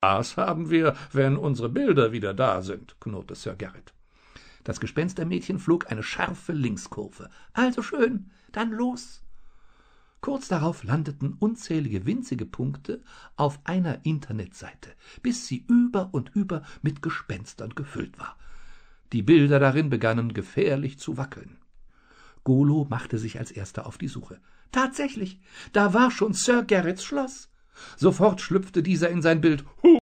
»Das haben wir, wenn unsere Bilder wieder da sind«, knurrte Sir Garrett. Das Gespenstermädchen flog eine scharfe Linkskurve. »Also schön, dann los!« Kurz darauf landeten unzählige winzige Punkte auf einer Internetseite, bis sie über und über mit Gespenstern gefüllt war. Die Bilder darin begannen gefährlich zu wackeln. Golo machte sich als erster auf die Suche. Tatsächlich, da war schon Sir Garretts Schloss. Sofort schlüpfte dieser in sein Bild.